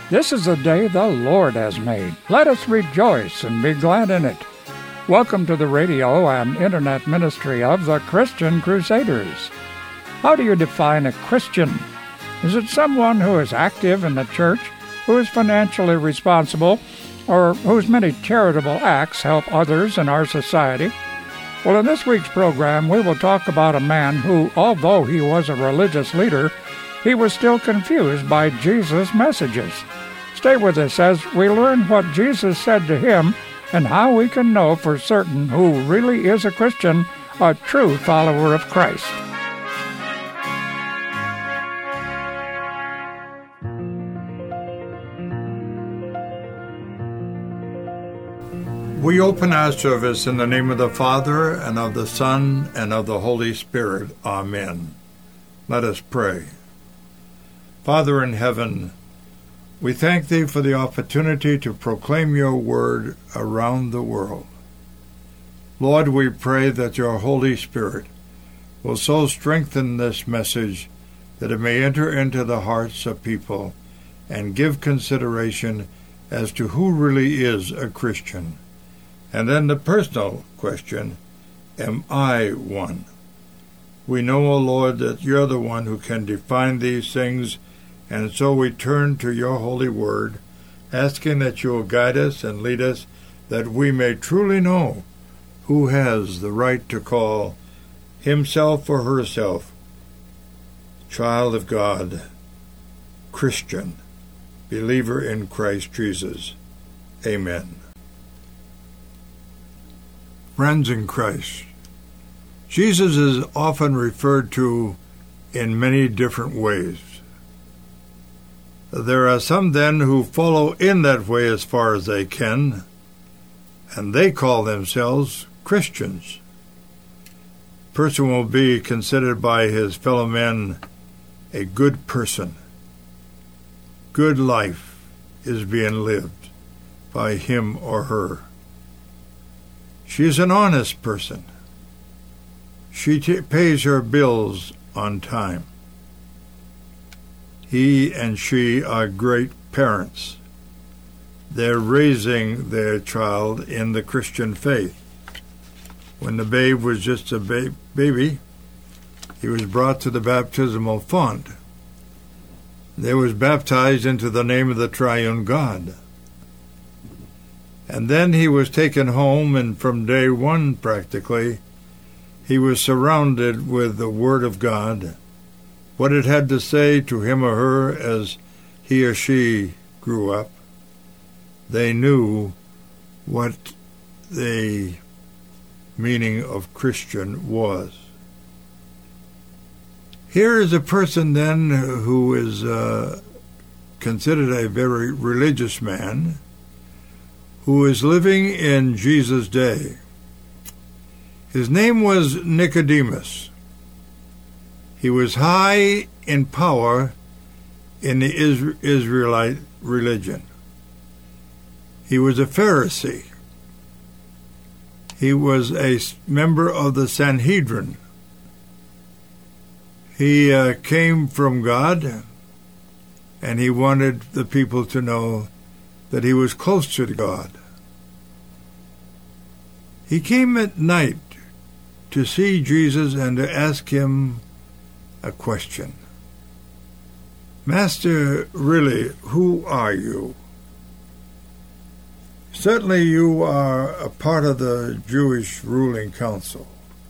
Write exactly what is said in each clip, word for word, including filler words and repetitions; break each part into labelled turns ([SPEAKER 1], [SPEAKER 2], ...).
[SPEAKER 1] This is the day the Lord has made. Let us rejoice and be glad in it. Welcome to the radio and internet ministry of the Christian Crusaders. How do you define a Christian? Is it someone who is active in the church, who is financially responsible, or whose many charitable acts help others in our society? Well, in this week's program, we will talk about a man who, although he was a religious leader, he was still confused by Jesus' messages. Stay with us as we learn what Jesus said to him and how we can know for certain who really is a Christian, a true follower of Christ.
[SPEAKER 2] We open our service in the name of the Father, and of the Son, and of the Holy Spirit. Amen. Let us pray. Father in heaven, we thank Thee for the opportunity to proclaim Your word around the world. Lord, we pray that Your Holy Spirit will so strengthen this message that it may enter into the hearts of people and give consideration as to who really is a Christian. And then the personal question, am I one? We know, O Lord, that You're the one who can define these things, and so we turn to Your holy word, asking that You will guide us and lead us, that we may truly know who has the right to call himself or herself child of God, Christian, believer in Christ Jesus. Amen. Friends in Christ, Jesus is often referred to in many different ways. There are some then who follow in that way as far as they can, and they call themselves Christians. A person will be considered by his fellow men a good person. Good life is being lived by him or her. She is an honest person. She t- pays her bills on time. He and she are great parents. They're raising their child in the Christian faith. When the babe was just a ba- baby, he was brought to the baptismal font. They was baptized into the name of the triune God. And then he was taken home, and from day one, practically, he was surrounded with the Word of God, what it had to say to him or her as he or she grew up. They knew what the meaning of Christian was. Here is a person then who is uh, considered a very religious man, who is living in Jesus' day. His name was Nicodemus. He was high in power in the Israelite religion. He was a Pharisee. He was a member of the Sanhedrin. He uh, came from God, and he wanted the people to know that he was close to God. He came at night to see Jesus and to ask him a question. Master, really, who are you? Certainly you are a part of the Jewish ruling council.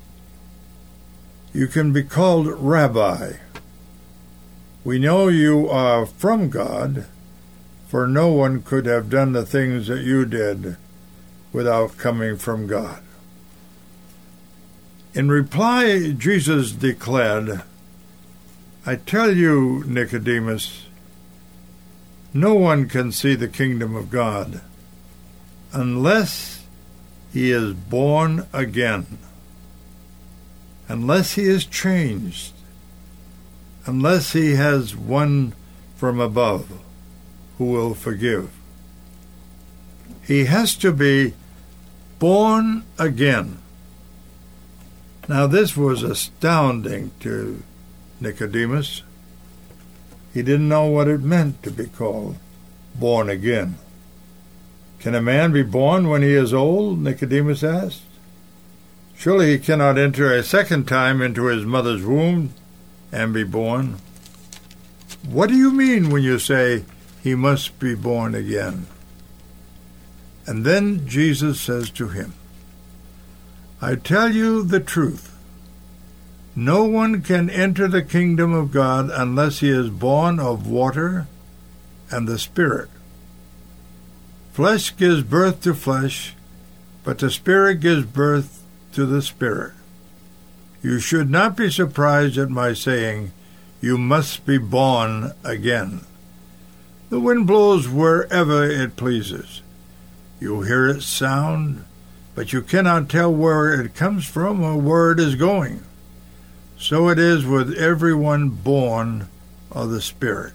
[SPEAKER 2] You can be called Rabbi. We know you are from God, for no one could have done the things that you did without coming from God. In reply, Jesus declared, I tell you, Nicodemus, no one can see the kingdom of God unless he is born again, unless he is changed, unless he has one from above who will forgive. He has to be born again. Now, this was astounding to Nicodemus. He didn't know what it meant to be called born again. Can a man be born when he is old? Nicodemus asked. Surely he cannot enter a second time into his mother's womb and be born. What do you mean when you say he must be born again? And then Jesus says to him, I tell you the truth. No one can enter the kingdom of God unless he is born of water and the Spirit. Flesh gives birth to flesh, but the Spirit gives birth to the Spirit. You should not be surprised at my saying, you must be born again. The wind blows wherever it pleases. You hear its sound, but you cannot tell where it comes from or where it is going. So it is with everyone born of the Spirit.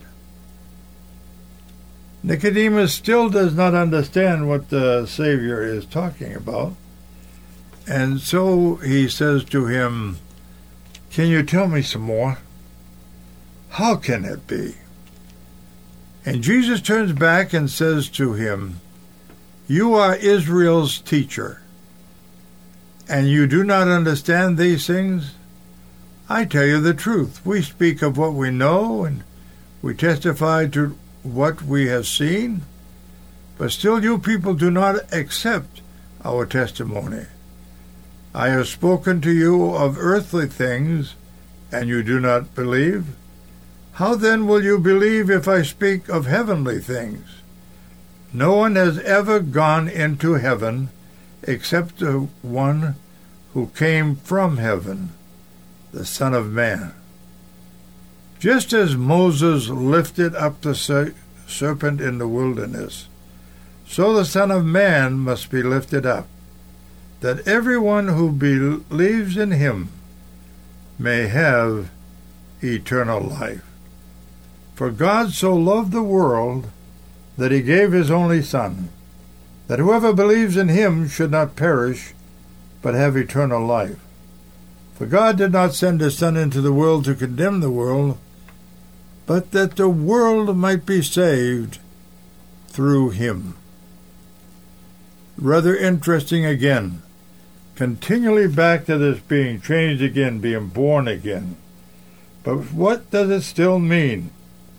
[SPEAKER 2] Nicodemus still does not understand what the Savior is talking about. And so he says to him, can you tell me some more? How can it be? And Jesus turns back and says to him, you are Israel's teacher, and you do not understand these things? I tell you the truth. We speak of what we know, and we testify to what we have seen, but still you people do not accept our testimony. I have spoken to you of earthly things, and you do not believe. How then will you believe if I speak of heavenly things? No one has ever gone into heaven except the one who came from heaven, the Son of Man. Just as Moses lifted up the ser- serpent in the wilderness, so the Son of Man must be lifted up, that everyone who believes in him may have eternal life. For God so loved the world that he gave his only Son, that whoever believes in him should not perish, but have eternal life. For God did not send his Son into the world to condemn the world, but that the world might be saved through him. Rather interesting again. Continually back to this being changed again, being born again. But what does it still mean?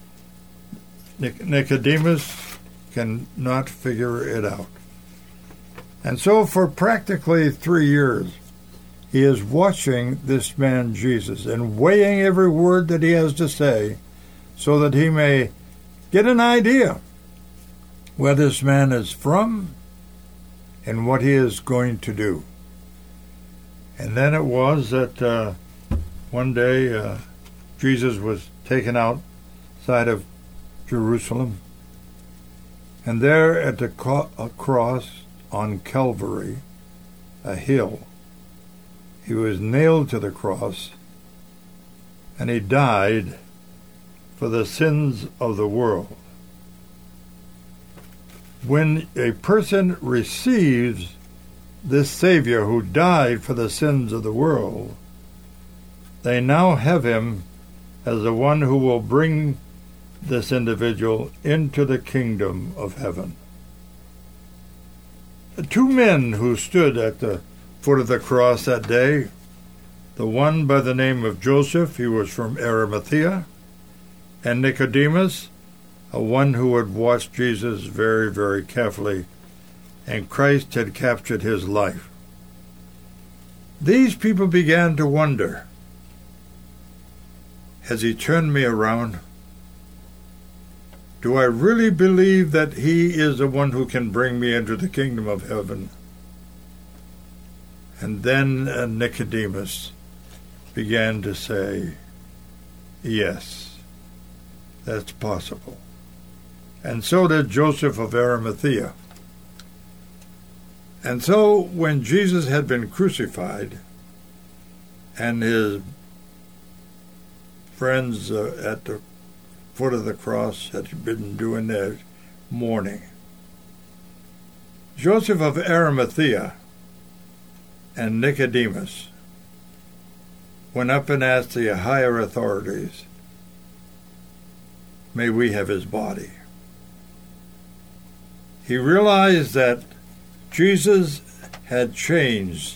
[SPEAKER 2] Nicodemus cannot figure it out. And so for practically three years, he is watching this man Jesus and weighing every word that he has to say so that he may get an idea where this man is from and what he is going to do. And then it was that uh, one day uh, Jesus was taken outside of Jerusalem, and there at the co- cross on Calvary, a hill, he was nailed to the cross, and he died for the sins of the world. When a person receives this Savior who died for the sins of the world, they now have him as the one who will bring this individual into the kingdom of heaven. The two men who stood at the foot of the cross that day, the one by the name of Joseph, he was from Arimathea, and Nicodemus, a one who had watched Jesus very, very carefully, and Christ had captured his life. These people began to wonder, has he turned me around? Do I really believe that he is the one who can bring me into the kingdom of heaven? And then uh, Nicodemus began to say, yes, that's possible. And so did Joseph of Arimathea. And so when Jesus had been crucified and his friends uh, at the foot of the cross had been doing their mourning, Joseph of Arimathea and Nicodemus went up and asked the higher authorities, may we have his body? He realized that Jesus had changed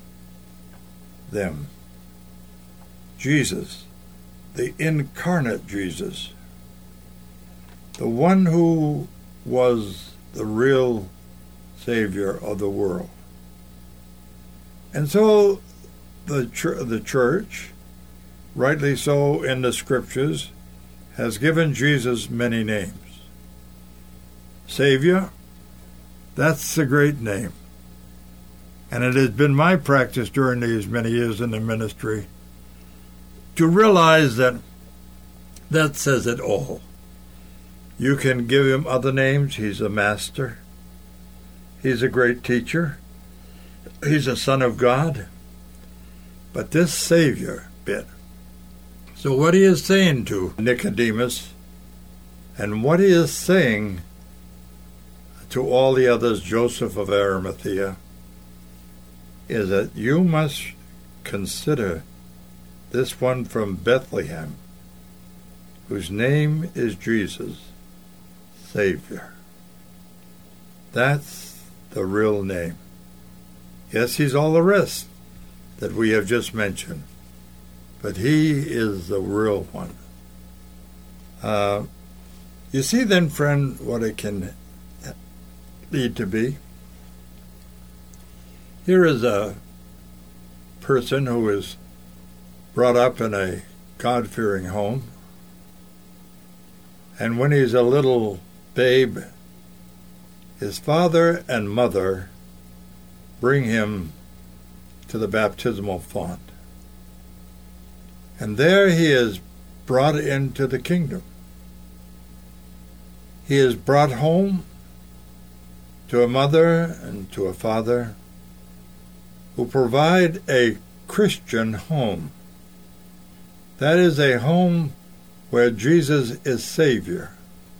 [SPEAKER 2] them. Jesus, the incarnate Jesus, the one who was the real Savior of the world. And so the ch- the church, rightly so in the Scriptures, has given Jesus many names. Savior, that's a great name. And it has been my practice during these many years in the ministry to realize that that says it all. You can give him other names. He's a master. He's a great teacher. He's a son of God. But this Savior bit. So what he is saying to Nicodemus, and what he is saying to all the others, Joseph of Arimathea, is that you must consider this one from Bethlehem, whose name is Jesus, Savior. That's the real name. Yes, he's all the rest that we have just mentioned, but he is the real one. Uh, you see then, friend, what it can lead to be? Here is a person who is brought up in a God-fearing home, and when he's a little babe, his father and mother bring him to the baptismal font. And there he is brought into the kingdom. He is brought home to a mother and to a father who provide a Christian home. That is a home where Jesus is Savior.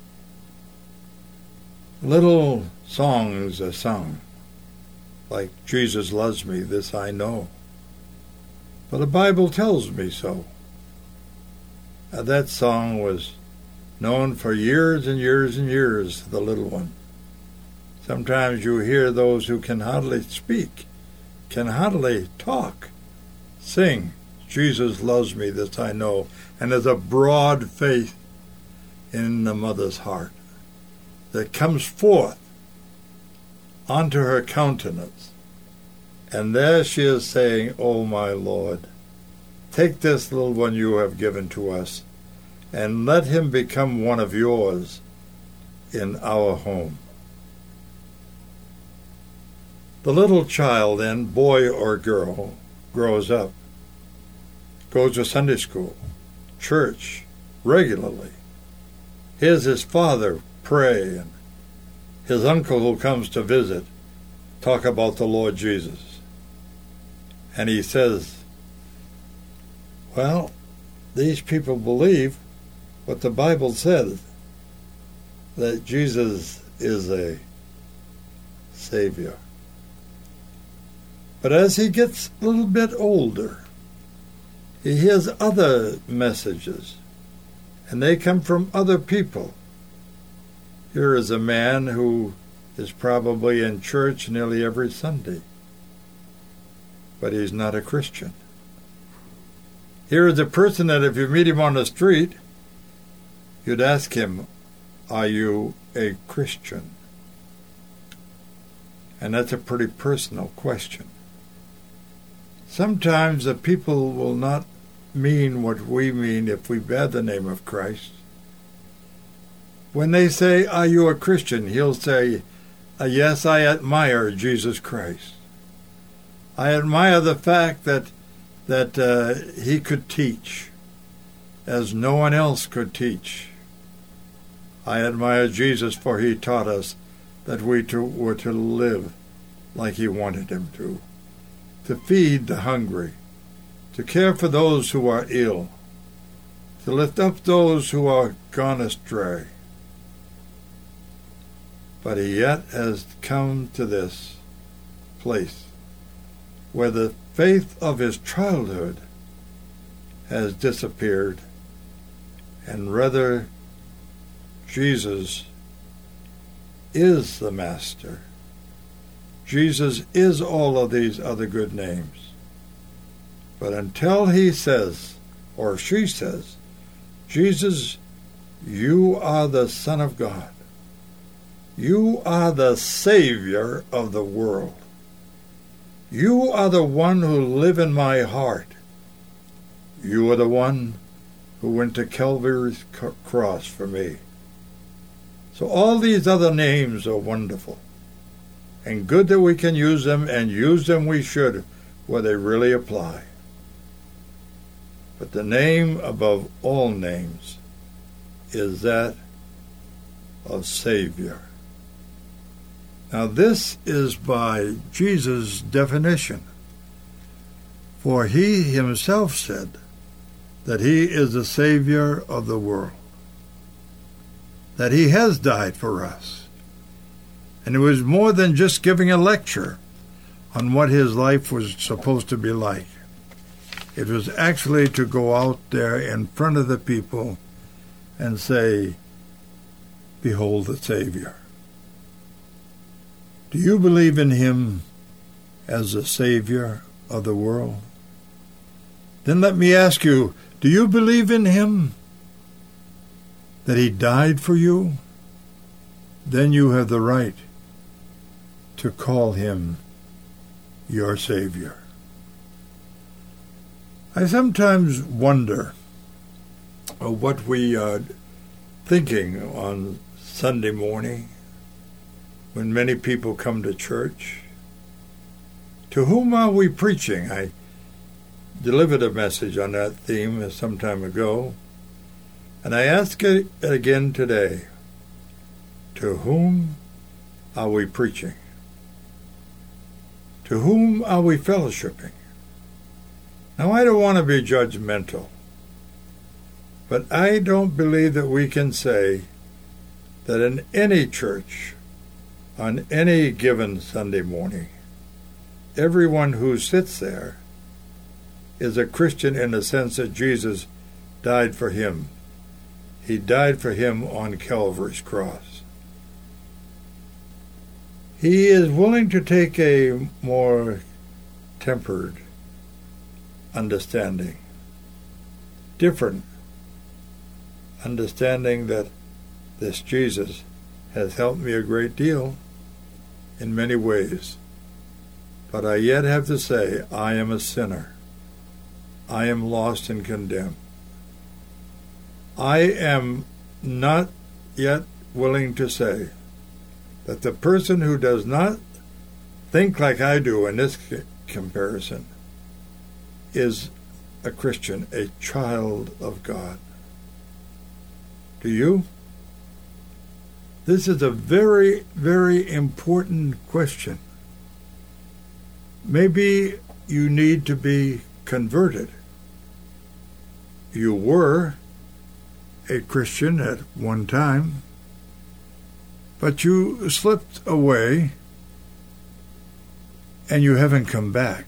[SPEAKER 2] Little songs are sung, like Jesus loves me, this I know. But the Bible tells me so. Uh, that song was known for years and years and years, the little one. Sometimes you hear those who can hardly speak, can hardly talk, sing, Jesus loves me, this I know. And there's a broad faith in the mother's heart that comes forth onto her countenance. And there she is saying, oh, my Lord, take this little one you have given to us and let him become one of yours in our home. The little child then, boy or girl, grows up, goes to Sunday school, church, regularly. Hears his father pray, and his uncle who comes to visit talk about the Lord Jesus. And he says, well, these people believe what the Bible says, that Jesus is a Savior. But as he gets a little bit older, he hears other messages, and they come from other people. Here is a man who is probably in church nearly every Sunday, but he's not a Christian. Here is a person that if you meet him on the street, you'd ask him, are you a Christian? And that's a pretty personal question. Sometimes the people will not mean what we mean if we bear the name of Christ. When they say, are you a Christian? He'll say, yes, I admire Jesus Christ. I admire the fact that that uh, he could teach as no one else could teach. I admire Jesus for he taught us that we to, were to live like he wanted him to, to feed the hungry, to care for those who are ill, to lift up those who are gone astray. But he yet has come to this place where the faith of his childhood has disappeared, and rather Jesus is the Master. Jesus is all of these other good names. But until he says, or she says, Jesus, you are the Son of God. You are the Savior of the world. You are the one who live in my heart. You are the one who went to Calvary's cross for me. So all these other names are wonderful. And good that we can use them, and use them we should, where they really apply. But the name above all names is that of Savior. Now this is by Jesus' definition. For he himself said that he is the Savior of the world. That he has died for us. And it was more than just giving a lecture on what his life was supposed to be like. It was actually to go out there in front of the people and say, behold the Savior. Do you believe in him as the Savior of the world? Then let me ask you, do you believe in him? That he died for you? Then you have the right to call him your Savior. I sometimes wonder what we are thinking on Sunday morning when many people come to church. To whom are we preaching? I delivered a message on that theme some time ago, and I ask it again today. To whom are we preaching? To whom are we fellowshipping? Now, I don't want to be judgmental, but I don't believe that we can say that in any church, on any given Sunday morning, everyone who sits there is a Christian in the sense that Jesus died for him. He died for him on Calvary's cross. He is willing to take a more tempered understanding, different understanding that this Jesus has helped me a great deal in many ways. But I yet have to say, I am a sinner. I am lost and condemned. I am not yet willing to say that the person who does not think like I do in this comparison is a Christian, a child of God. Do you? This is a very, very important question. Maybe you need to be converted. You were a Christian at one time, but you slipped away and you haven't come back.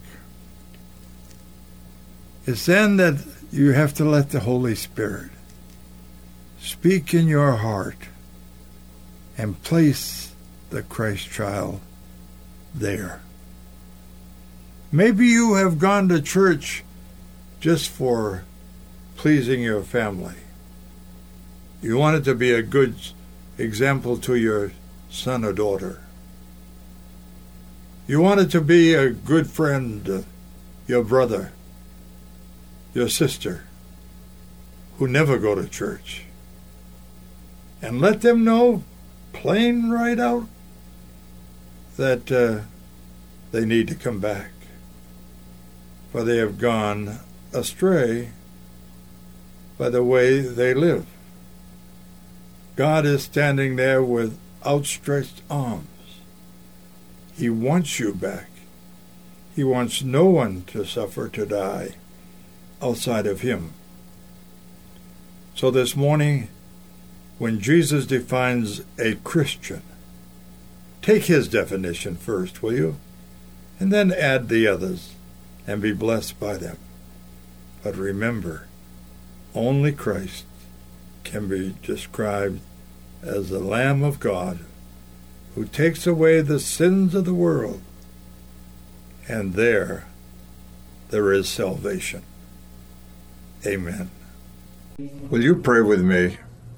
[SPEAKER 2] It's then that you have to let the Holy Spirit speak in your heart and place the Christ child there. Maybe you have gone to church just for pleasing your family. You wanted to be a good example to your son or daughter. You wanted to be a good friend, uh, your brother, your sister, who never go to church. And let them know, plain right out, that uh, they need to come back. For they have gone astray by the way they live. God is standing there with outstretched arms. He wants you back. He wants no one to suffer, to die outside of him. So this morning, when Jesus defines a Christian, take his definition first, will you? And then add the others and be blessed by them. But remember, only Christ can be described as the Lamb of God who takes away the sins of the world. And there, there is salvation. Amen. Will you pray with me?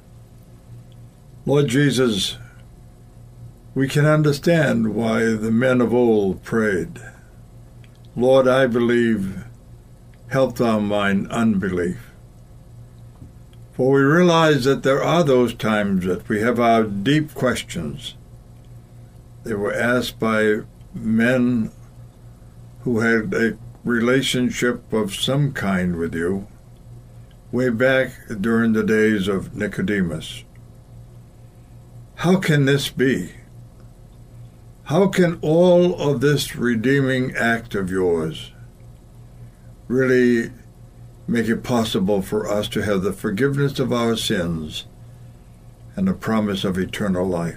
[SPEAKER 2] Lord Jesus, we can understand why the men of old prayed. Lord, I believe, help thou mine unbelief. For we realize that there are those times that we have our deep questions. They were asked by men who had a relationship of some kind with you way back during the days of Nicodemus. How can this be? How can all of this redeeming act of yours really make it possible for us to have the forgiveness of our sins and the promise of eternal life?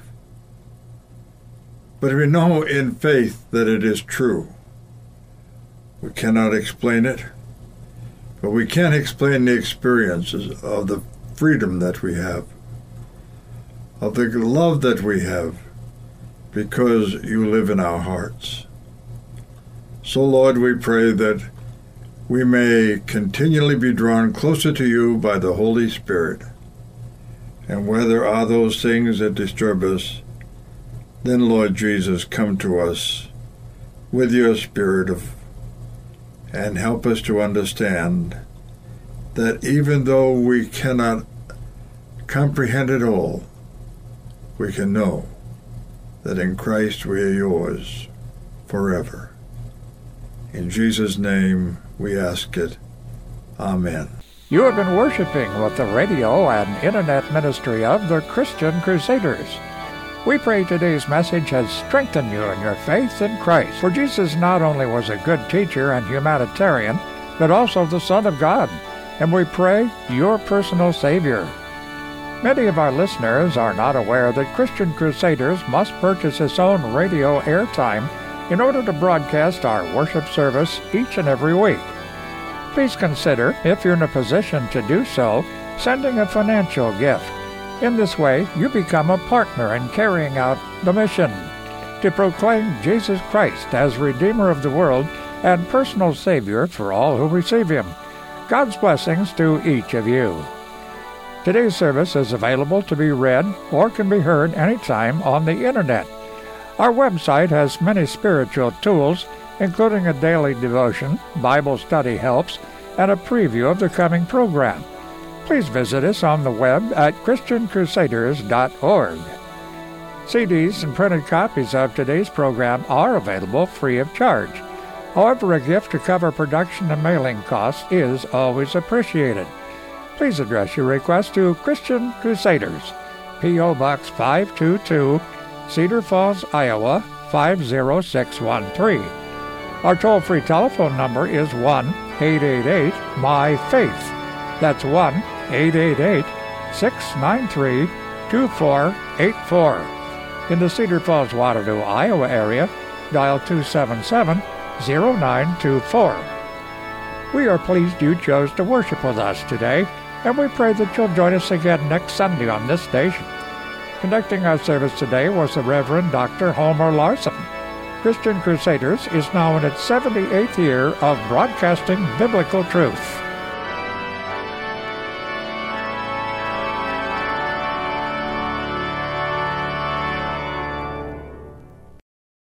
[SPEAKER 2] But we know in faith that it is true. We cannot explain it, but we can explain the experiences of the freedom that we have, of the love that we have, because you live in our hearts. So, Lord, we pray that we may continually be drawn closer to you by the Holy Spirit. And where there are those things that disturb us, then, Lord Jesus, come to us with your Spirit of, and help us to understand that even though we cannot comprehend it all, we can know that in Christ we are yours forever. In Jesus' name we ask it. Amen.
[SPEAKER 1] You have been worshiping with the radio and internet ministry of the Christian Crusaders. We pray today's message has strengthened you in your faith in Christ. For Jesus not only was a good teacher and humanitarian, but also the Son of God, and we pray your personal Savior. Many of our listeners are not aware that Christian Crusaders must purchase its own radio airtime in order to broadcast our worship service each and every week. Please consider, if you're in a position to do so, sending a financial gift. In this way, you become a partner in carrying out the mission to proclaim Jesus Christ as Redeemer of the world and personal Savior for all who receive Him. God's blessings to each of you. Today's service is available to be read or can be heard anytime on the Internet. Our website has many spiritual tools, including a daily devotion, Bible study helps, and a preview of the coming program. Please visit us on the web at christian crusaders dot org. C Ds and printed copies of today's program are available free of charge. However, a gift to cover production and mailing costs is always appreciated. Please address your request to Christian Crusaders, P O. Box five two two, Cedar Falls, Iowa, five zero six one three. Our toll-free telephone number is one eight eight eight, M Y, FAITH. That's one eight eight eight, six nine three, two four eight four. In the Cedar Falls, Waterloo, Iowa area, dial two seven seven, zero nine two four. We are pleased you chose to worship with us today, and we pray that you'll join us again next Sunday on this station. Conducting our service today was the Reverend Doctor Homer Larson. Christian Crusaders is now in its seventy-eighth year of broadcasting biblical truth.